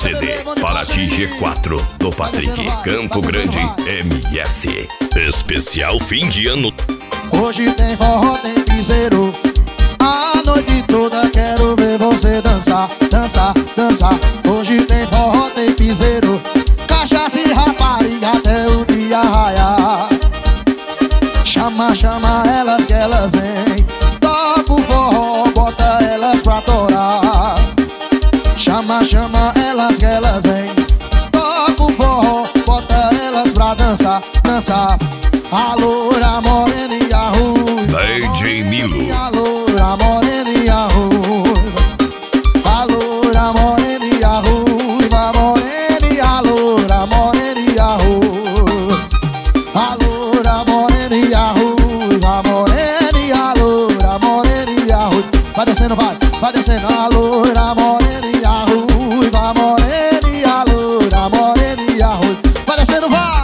CD Paraty G4 do Patrick, Campo Grande MS. Especial fim de ano. Hoje tem forró, tem piseiro, a noite toda quero ver você dançar, dançar, dançar. Hoje tem forró, tem piseiro, cachaça e rapariga até o dia raiar. Chama, chama elas que elas vêm, toca o forró, bota elas pra torar. Chama, chama elas que elas vêm, toca o forró, bota elas pra dançar, dançar. A loura morena e a ruiva, DJ Milo. a loura morena e a ruiva, a loura morena e a ruiva, morena e a loura morena e a ruiva, a loura morena e a ruiva, morena e a loura morena e a ruiva. Vai descendo, vai descendo. A loura morena e a ruiva, morena e a loura morena e a ruiva. Vai descendo, vai.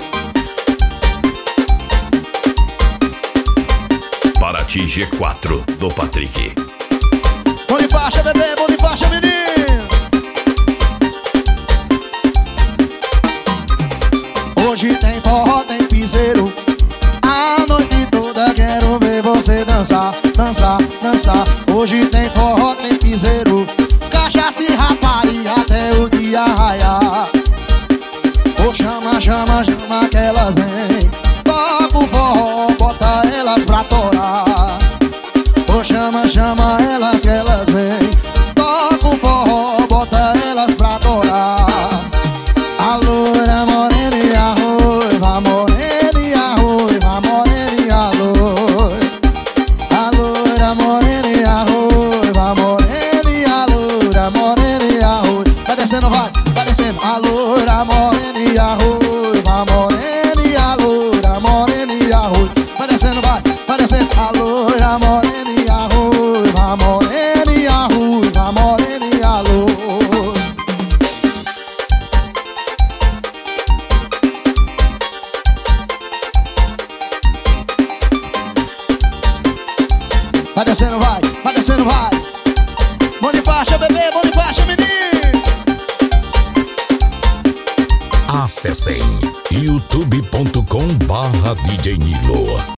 Paraty G4 do Patrick. Bom de faixa, bebê, bom de faixa, menino. Hoje tem forró, tem piseiro, a noite toda quero ver você dançar, dançar, dançar. Hoje tem forró, tem piseiro, cachaça e rapariga até o dia raiar. Oh, chama, chama, chama que elas vêm, toca o forró, bota elas pra torar. Oh, chama, chama elas que elas vêm, toca o forró, bota elas pra torar. A loura morena e a ruiva, morena e a ruiva, morena e a loira. A loura morena e a ruiva, morena e a loura, morena e a ruiva. Vai descendo, vai descendo. A loura morena e a ruiva, morena e a loura, morena e a ruiva. Vai descendo, vai descendo. A loura morena e a ruiva, morena e a ruiva, morena e a loira. Vai descendo, vai descendo, vai. Bom de faixa, bebê, bom de faixa, menino. Acessem youtube.com/DJ Nilo.